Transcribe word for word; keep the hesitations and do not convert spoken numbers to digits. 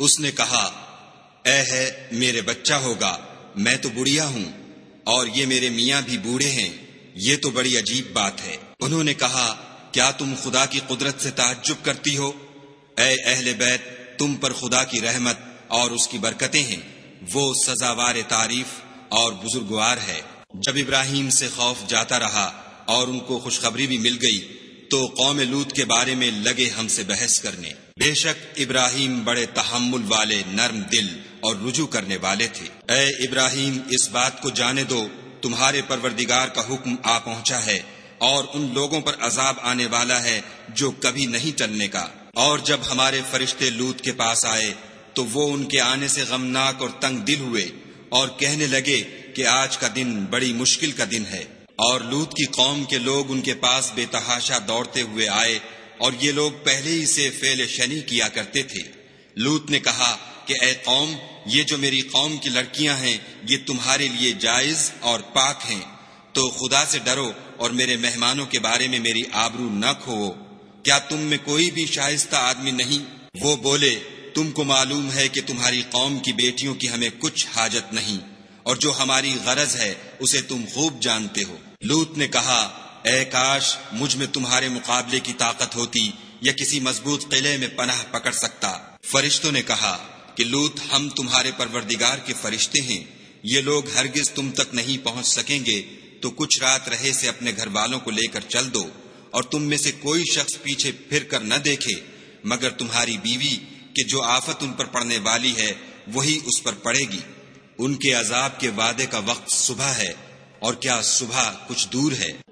اس نے کہا اے ہے میرے بچہ ہوگا، میں تو بڑھیا ہوں اور یہ میرے میاں بھی بوڑھے ہیں، یہ تو بڑی عجیب بات ہے۔ انہوں نے کہا کیا تم خدا کی قدرت سے تعجب کرتی ہو؟ اے اہل بیت، تم پر خدا کی رحمت اور اس کی برکتیں ہیں، وہ سزاوار تعریف اور بزرگوار ہے۔ جب ابراہیم سے خوف جاتا رہا اور ان کو خوشخبری بھی مل گئی تو قوم لوط کے بارے میں لگے ہم سے بحث کرنے۔ بے شک ابراہیم بڑے تحمل والے، نرم دل اور رجوع کرنے والے تھے۔ اے ابراہیم، اس بات کو جانے دو تمہارے پروردگار کا حکم آ پہنچا ہے اور ان لوگوں پر عذاب آنے والا ہے جو کبھی نہیں ٹلنے کا۔ اور جب ہمارے فرشتے لوط کے پاس آئے تو وہ ان کے آنے سے غمناک اور تنگ دل ہوئے اور کہنے لگے کہ آج کا دن بڑی مشکل کا دن ہے۔ اور لوط کی قوم کے لوگ ان کے پاس بے تحاشا دوڑتے ہوئے آئے اور یہ لوگ پہلے ہی سے فعل شنی کیا کرتے تھے۔ لوط نے کہا کہ اے قوم، یہ جو میری قوم کی لڑکیاں ہیں یہ تمہارے لیے جائز اور پاک ہیں، تو خدا سے ڈرو اور میرے مہمانوں کے بارے میں میری آبرو نہ کھوؤ۔ کیا تم میں کوئی بھی شائستہ آدمی نہیں؟ وہ بولے تم کو معلوم ہے کہ تمہاری قوم کی بیٹیوں کی ہمیں کچھ حاجت نہیں، اور جو ہماری غرض ہے اسے تم خوب جانتے ہو۔ لوط نے کہا اے کاش مجھ میں تمہارے مقابلے کی طاقت ہوتی یا کسی مضبوط قلعے میں پناہ پکڑ سکتا۔ فرشتوں نے کہا کہ لوط، ہم تمہارے پروردگار کے فرشتے ہیں، یہ لوگ ہرگز تم تک نہیں پہنچ سکیں گے، تو کچھ رات رہے سے اپنے گھر والوں کو لے کر چل دو، اور تم میں سے کوئی شخص پیچھے پھر کر نہ دیکھے مگر تمہاری بیوی، کہ جو آفت ان پر پڑنے والی ہے وہی اس پر پڑے گی۔ ان کے عذاب کے وعدے کا وقت صبح ہے، اور کیا صبح کچھ دور ہے؟